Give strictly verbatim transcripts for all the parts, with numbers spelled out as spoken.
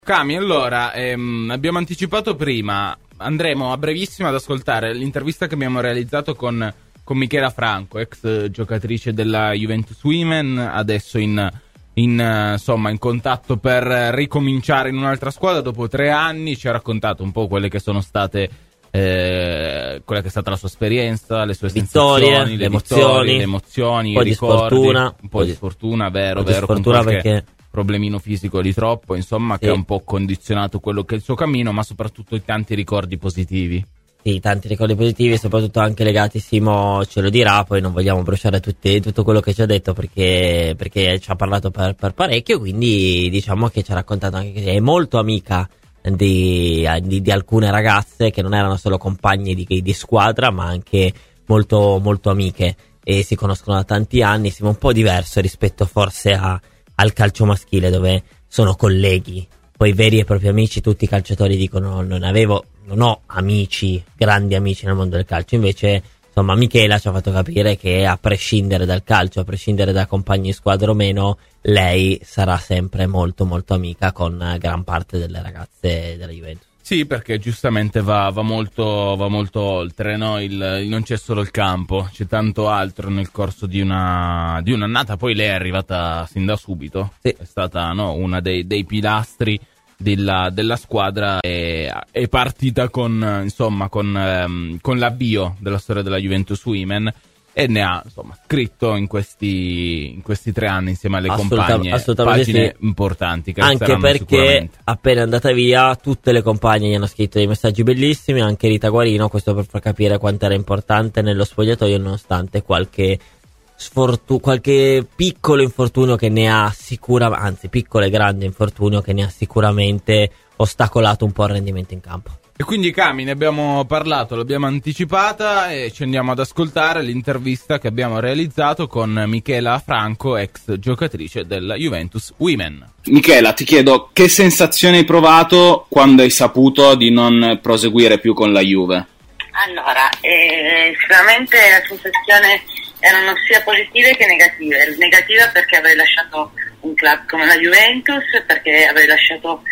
Cami, allora, ehm, abbiamo anticipato prima, andremo a brevissimo ad ascoltare l'intervista che abbiamo realizzato con, con Michela Franco, ex giocatrice della Juventus Women, adesso in, in, insomma, in contatto per ricominciare in un'altra squadra dopo tre anni. Ci ha raccontato un po' quelle che sono state, eh, quella che è stata la sua esperienza, le sue vittorie, sensazioni, le, le emozioni, emozioni, le emozioni, un po' i di ricordi, sfortuna, un po' di sfortuna, vero, un po' di vero, sfortuna con qualche perché problemino fisico di troppo, insomma, sì. che ha un po' condizionato quello che è il suo cammino, ma soprattutto i tanti ricordi positivi. Sì, tanti ricordi positivi, soprattutto anche legati, Simo ce lo dirà, poi non vogliamo bruciare tutti, tutto quello che ci ha detto perché, perché ci ha parlato per, per parecchio, quindi diciamo che ci ha raccontato anche che è molto amica di, di, di alcune ragazze che non erano solo compagne di, di squadra, ma anche molto, molto amiche, e si conoscono da tanti anni. Siamo un po' diverso rispetto forse a al calcio maschile, dove sono colleghi, poi veri e propri amici. Tutti i calciatori dicono non avevo, non ho amici, grandi amici nel mondo del calcio. Invece, insomma, Michela ci ha fatto capire che a prescindere dal calcio, a prescindere da compagni di squadra o meno, lei sarà sempre molto molto amica con gran parte delle ragazze della Juventus. Sì, perché giustamente va, va molto va molto oltre, no? Il, il non c'è solo il campo, c'è tanto altro nel corso di una di un'annata. Poi lei è arrivata sin da subito, sì. È stata, no, una dei, dei pilastri della, della squadra, e è partita con, insomma, con, ehm, con l'avvio della storia della Juventus Women, e ne ha, insomma, scritto in questi in questi tre anni insieme alle Assoluta, compagne assolutamente pagine sì. importanti che Anche perché appena è andata via tutte le compagne gli hanno scritto dei messaggi bellissimi, anche Rita Guarino, questo per far capire quanto era importante nello spogliatoio, nonostante qualche sfortuna, qualche piccolo infortunio che ne ha sicuramente, anzi piccolo e grande infortunio che ne ha sicuramente ostacolato un po' il rendimento in campo. E quindi, Cami, ne abbiamo parlato, l'abbiamo anticipata, e ci andiamo ad ascoltare l'intervista che abbiamo realizzato con Michela Franco, ex giocatrice della Juventus Women. Michela, ti chiedo, che sensazione hai provato quando hai saputo di non proseguire più con la Juve? Allora, eh, sicuramente la sensazione erano sia positive che negative. Negativa perché avrei lasciato un club come la Juventus, perché avrei lasciato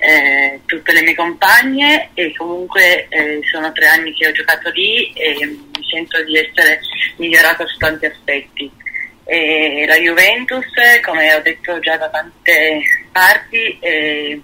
Eh, tutte le mie compagne, e comunque eh, sono tre anni che ho giocato lì e mi sento di essere migliorata su tanti aspetti. E la Juventus, come ho detto già da tante parti, eh,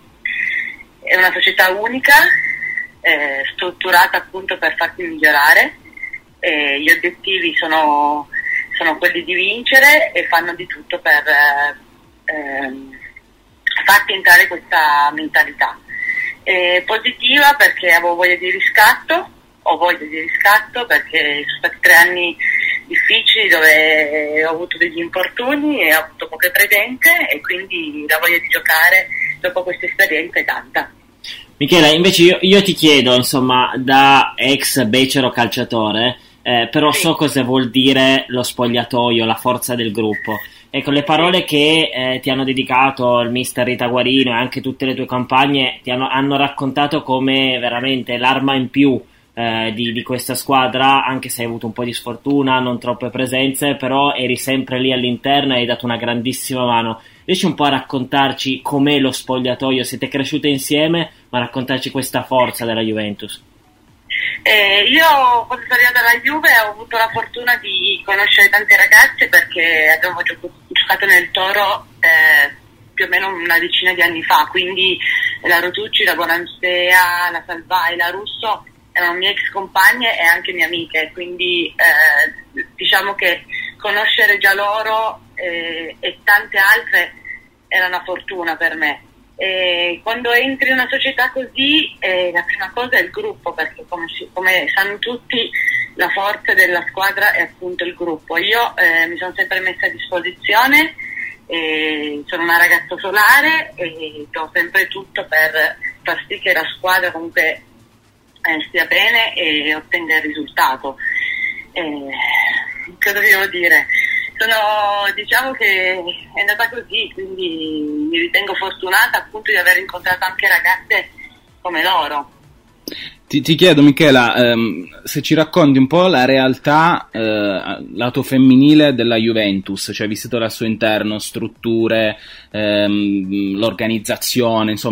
è una società unica, eh, strutturata appunto per farti migliorare. Eh, gli obiettivi sono, sono quelli di vincere, e fanno di tutto per eh, ehm, farti entrare questa mentalità. Eh, positiva perché avevo voglia di riscatto, ho voglia di riscatto perché sono stati tre anni difficili dove ho avuto degli infortuni e ho avuto poche presenze, e quindi la voglia di giocare dopo questa esperienza è tanta. Michela, invece io, io ti chiedo, insomma, da ex becero calciatore, eh, però sì. So cosa vuol dire lo spogliatoio, la forza del gruppo. Ecco, le parole che eh, ti hanno dedicato il mister Rita Guarino e anche tutte le tue compagne ti hanno, hanno raccontato come veramente l'arma in più eh, di, di questa squadra, anche se hai avuto un po' di sfortuna, non troppe presenze, però eri sempre lì all'interno e hai dato una grandissima mano. Riesci un po' a raccontarci com'è lo spogliatoio? Siete cresciute insieme, ma raccontarci questa forza della Juventus. Eh, io quando sono arrivata alla Juve ho avuto la fortuna di conoscere tante ragazze, perché abbiamo gioco- giocato nel Toro eh, più o meno una decina di anni fa, quindi la Rotucci, la Bonansea, la Salvai, la Russo erano mie ex compagne e anche mie amiche, quindi eh, diciamo che conoscere già loro eh, e tante altre era una fortuna per me. E quando entri in una società così, eh, la prima cosa è il gruppo, perché come, come sanno tutti la forza della squadra è appunto il gruppo. Io eh, mi sono sempre messa a disposizione, eh, sono una ragazza solare e do sempre tutto per far sì che la squadra comunque eh, stia bene e ottenga il risultato. Eh, cosa devo dire? Sono, diciamo che è andata così, quindi mi ritengo fortunata appunto di aver incontrato anche ragazze come loro. Ti, ti chiedo, Michela, ehm, se ci racconti un po' la realtà eh, lato femminile della Juventus, cioè visito al suo interno, strutture, ehm, l'organizzazione, insomma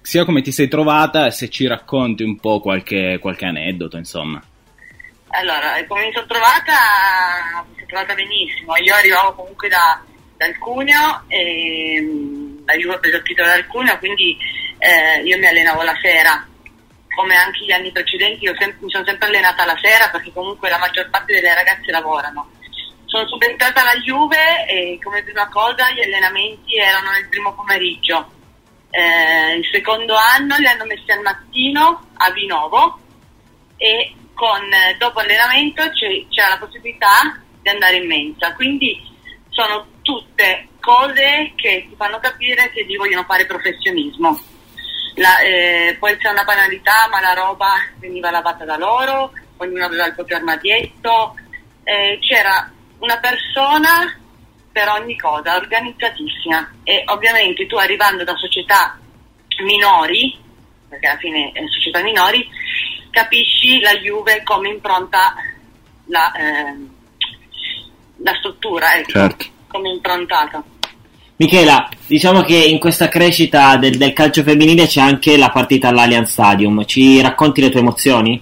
sia come ti sei trovata e se ci racconti un po' qualche, qualche aneddoto, insomma. Allora, come mi sono trovata? Mi sono trovata benissimo. Io arrivavo comunque da, dal Cuneo, e la Juve ha preso il titolo dal Cuneo, quindi eh, io mi allenavo la sera. Come anche gli anni precedenti, io sem- mi sono sempre allenata la sera perché comunque la maggior parte delle ragazze lavorano. Sono subentrata alla Juve e come prima cosa gli allenamenti erano nel primo pomeriggio. Eh, il secondo anno li hanno messi al mattino a Vinovo e con dopo allenamento c'è, c'è la possibilità di andare in mensa. Quindi sono tutte cose che ti fanno capire che lì vogliono fare professionismo. La, eh, poi c'è una banalità, ma la roba veniva lavata da loro, ognuno aveva il proprio armadietto, eh, c'era una persona per ogni cosa, organizzatissima, e ovviamente tu arrivando da società minori, perché alla fine è società minori, capisci la Juve come impronta la, eh, la struttura, ecco, certo. Come improntata. Michela, diciamo che in questa crescita del, del calcio femminile c'è anche la partita all'Allianz Stadium. Ci racconti le tue emozioni?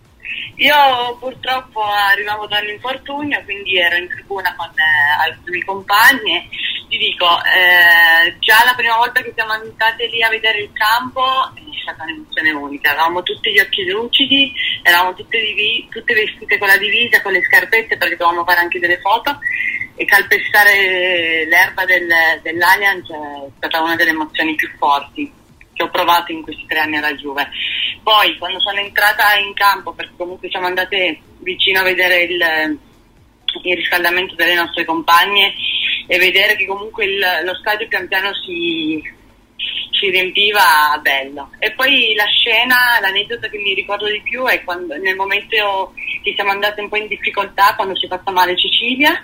Io purtroppo arrivavo dall'infortunio, quindi ero in tribuna con eh, alcuni compagni. Ti dico, eh, già la prima volta che siamo andate lì a vedere il campo è stata un'emozione unica. Avevamo tutti gli occhi lucidi, eravamo tutte, divi- tutte vestite con la divisa, con le scarpette, perché dovevamo fare anche delle foto. E calpestare l'erba del, dell'Allianz è stata una delle emozioni più forti che ho provato in questi tre anni alla Juve. Poi quando sono entrata in campo, perché comunque siamo andate vicino a vedere il, il riscaldamento delle nostre compagne e vedere che comunque il, lo stadio pian piano si, si riempiva, bello. E poi la scena, l'aneddoto che mi ricordo di più è quando nel momento che siamo andate un po' in difficoltà, quando si è fatta male Cecilia,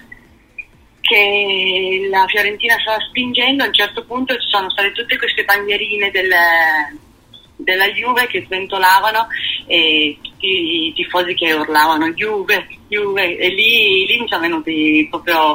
che la Fiorentina stava spingendo, a un certo punto ci sono state tutte queste bandierine del, della Juve che sventolavano e tutti i tifosi che urlavano Juve, Juve, e lì, lì mi sono venuti proprio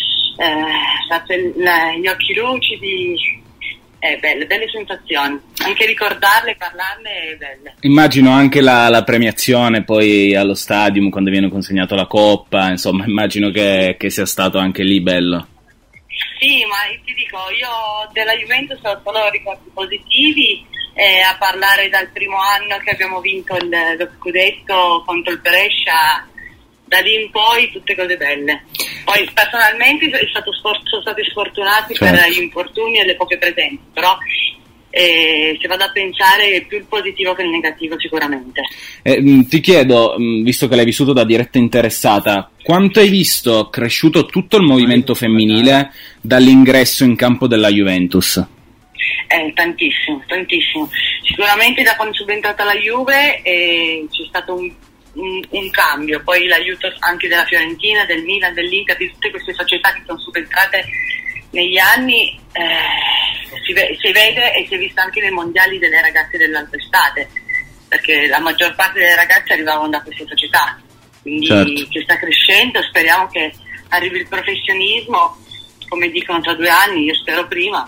eh, la, gli occhi lucidi. È belle, belle sensazioni, anche ricordarle, parlarne è belle. Immagino anche la, la premiazione poi allo stadium quando viene consegnato la coppa, insomma immagino che, che sia stato anche lì bello. Sì, ma ti dico, io della Juventus ho solo ricordi positivi, eh, a parlare dal primo anno che abbiamo vinto il, lo scudetto contro il Brescia, da lì in poi tutte cose belle. Poi personalmente è stato sfor- sono stati sfortunati, certo, per gli infortuni e le poche presenze, però eh, se vado a pensare è più il positivo che il negativo sicuramente. Eh, ti chiedo, visto che l'hai vissuto da diretta interessata, quanto hai visto cresciuto tutto il movimento femminile dall'ingresso in campo della Juventus? Eh, tantissimo, tantissimo. Sicuramente da quando è subentrata la Juve eh, c'è stato un Un, un cambio, poi l'aiuto anche della Fiorentina, del Milan, dell'Inter, di tutte queste società che sono subentrate negli anni, eh, si, ve- si vede e si è visto anche nei mondiali delle ragazze dell'altra estate, perché la maggior parte delle ragazze arrivavano da queste società, quindi certo, che sta crescendo. Speriamo che arrivi il professionismo, come dicono tra due anni, io spero prima,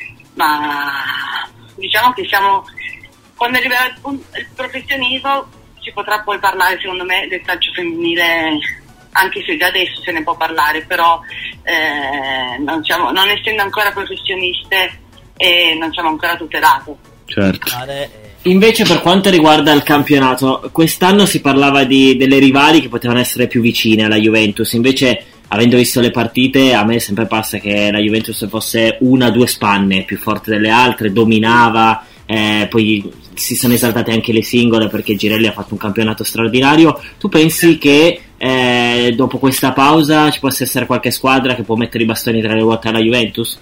ma diciamo che siamo, quando arriverà il, il professionismo si potrà poi parlare, secondo me, del calcio femminile, anche se già adesso se ne può parlare, però eh, non, siamo, non essendo ancora professioniste e non siamo ancora tutelate. Certo. Invece per quanto riguarda il campionato, quest'anno si parlava di, delle rivali che potevano essere più vicine alla Juventus, invece avendo visto le partite a me sempre passa che la Juventus fosse una o due spanne più forte delle altre, dominava, eh, poi si sono esaltate anche le singole perché Girelli ha fatto un campionato straordinario. Tu pensi che eh, dopo questa pausa ci possa essere qualche squadra che può mettere i bastoni tra le ruote alla Juventus?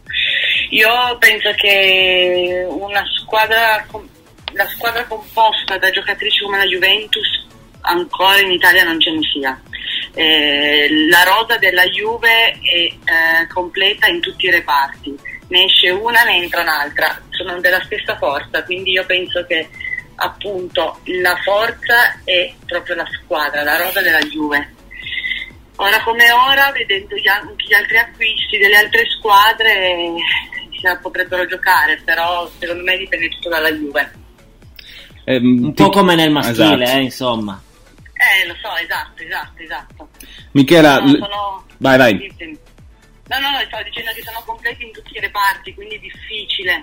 Io penso che una squadra, la squadra composta da giocatrici come la Juventus ancora in Italia non ce ne sia. Eh, la rosa della Juve è eh, completa in tutti i reparti, ne esce una, ne entra un'altra, sono della stessa forza, quindi io penso che appunto la forza è proprio la squadra, la rosa della Juve. Ora come ora, vedendo gli, anche gli altri acquisti delle altre squadre, si potrebbero giocare, però secondo me dipende tutto dalla Juve. Eh, un ti... po' come nel maschile, esatto. eh, insomma. Eh, lo so, esatto, esatto, esatto. Michela, no, sono... vai, vai. No, no, no, stavo dicendo che sono completi in tutti i reparti, quindi è difficile.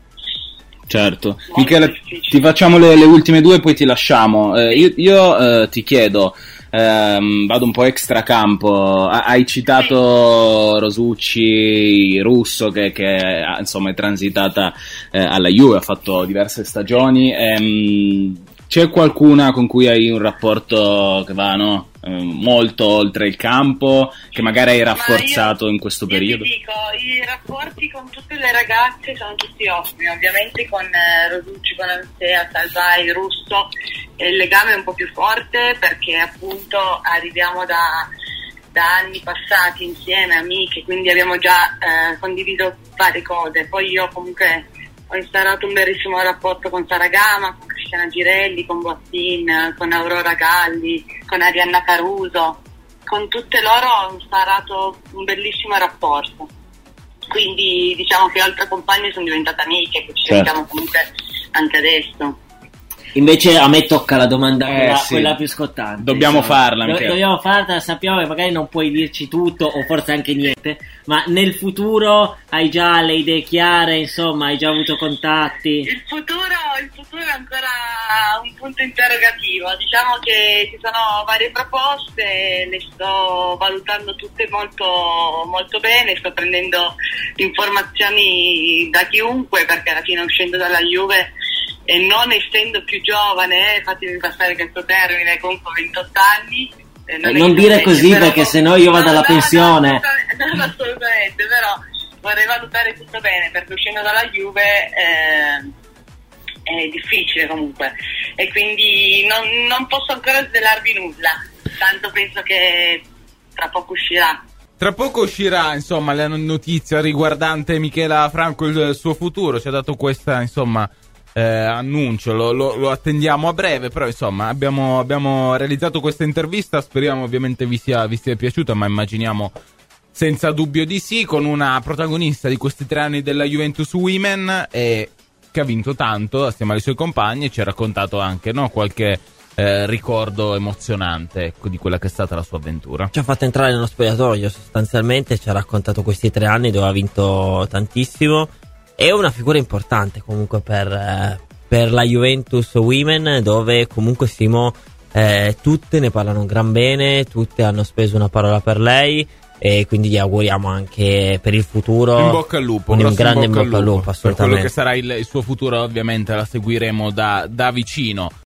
Certo. Molto Michela, difficile. ti facciamo le, le ultime due, poi ti lasciamo. Eh, io io eh, ti chiedo, ehm, vado un po' extracampo, hai citato Rosuzzi, Russo, che, che insomma è transitata eh, alla Juve, ha fatto diverse stagioni. Ehm, c'è qualcuna con cui hai un rapporto che va, no? molto oltre il campo, che magari hai rafforzato io, in questo io periodo? Ti dico, i rapporti con tutte le ragazze sono tutti ottimi, ovviamente con eh, Rosuzzi, con Ansea, Salvai, Russo il legame è un po' più forte perché appunto arriviamo da, da anni passati insieme, amiche, quindi abbiamo già eh, condiviso varie cose. Poi io comunque ho instaurato un bellissimo rapporto con Sara Gama, con Cristiana Girelli, con Boattin, con Aurora Galli, con Arianna Caruso. Con tutte loro ho instaurato un bellissimo rapporto. Quindi diciamo che altre compagne sono diventate amiche, che ci certo. sentiamo comunque anche adesso. Invece a me tocca la domanda, eh, quella, sì. quella più scottante. Dobbiamo insomma. farla. Do- dobbiamo farla, sappiamo che magari non puoi dirci tutto o forse anche niente, ma nel futuro hai già le idee chiare, insomma, hai già avuto contatti? Il futuro, il futuro è ancora un punto interrogativo. Diciamo che ci sono varie proposte, le sto valutando tutte molto, molto bene, sto prendendo informazioni da chiunque, perché alla fine uscendo dalla Juve e non essendo più giovane, fatemi passare questo termine, comunque ventotto anni. Eh, non, eh, non dire così però, perché sennò io vado no, alla no, pensione. No, assolutamente, no, assolutamente, però vorrei valutare tutto bene perché uscendo dalla Juve eh, è difficile comunque e quindi non, non posso ancora svelarvi nulla, tanto penso che tra poco uscirà. Tra poco uscirà, insomma, la notizia riguardante Michela Franco, il suo futuro. Ci ha dato questa, insomma, eh, annuncio, lo, lo, lo attendiamo a breve, però, insomma, abbiamo, abbiamo realizzato questa intervista. Speriamo ovviamente vi sia, vi sia piaciuta, ma immaginiamo senza dubbio di sì, con una protagonista di questi tre anni della Juventus Women e che ha vinto tanto assieme alle sue compagne. Ci ha raccontato anche, no, qualche Eh, ricordo emozionante, ecco, di quella che è stata la sua avventura. Ci ha fatto entrare nello spogliatoio sostanzialmente, ci ha raccontato questi tre anni dove ha vinto tantissimo. È una figura importante comunque per, eh, per la Juventus Women, dove comunque Simo eh, tutte ne parlano gran bene, tutte hanno speso una parola per lei e quindi gli auguriamo anche per il futuro in bocca al lupo, un grosso grande in bocca al lupo, lupo, per assolutamente. quello che sarà il, il suo futuro ovviamente la seguiremo da, da vicino.